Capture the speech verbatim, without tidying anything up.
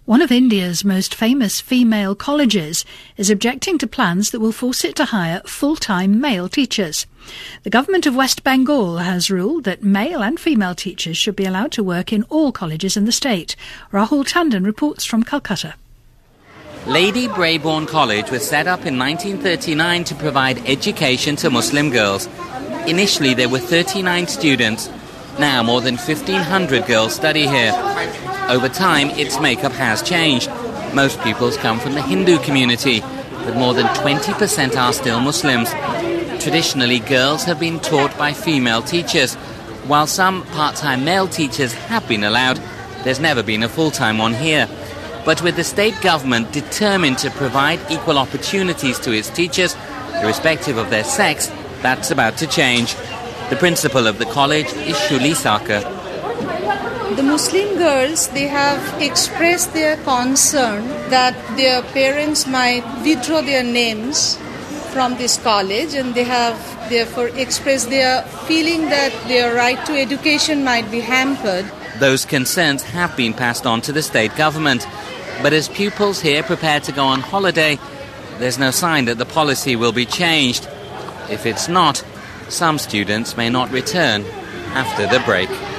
One of India's most famous female colleges is objecting to plans that will force it to hire full-time male teachers. The government of West Bengal has ruled that male and female teachers should be allowed to work in all colleges in the state. Rahul Tandon reports from Calcutta. Lady Brabourne College was set up in nineteen thirty-nine to provide education to Muslim girls. Initially there were thirty-nine students. Now more than fifteen hundred girls study here. Over time, its makeup has changed. Most pupils come from the Hindu community, but more than twenty percent are still Muslims. Traditionally, girls have been taught by female teachers. While some part-time male teachers have been allowed, there's never been a full-time one here. But with the state government determined to provide equal opportunities to its teachers, irrespective of their sex, that's about to change. The principal of the college is Shuli Sarkar. The Muslim girls, they have expressed their concern that their parents might withdraw their names from this college, and they have therefore expressed their feeling that their right to education might be hampered. Those concerns have been passed on to the state government. But as pupils here prepare to go on holiday, there's no sign that the policy will be changed. If it's not, some students may not return after the break.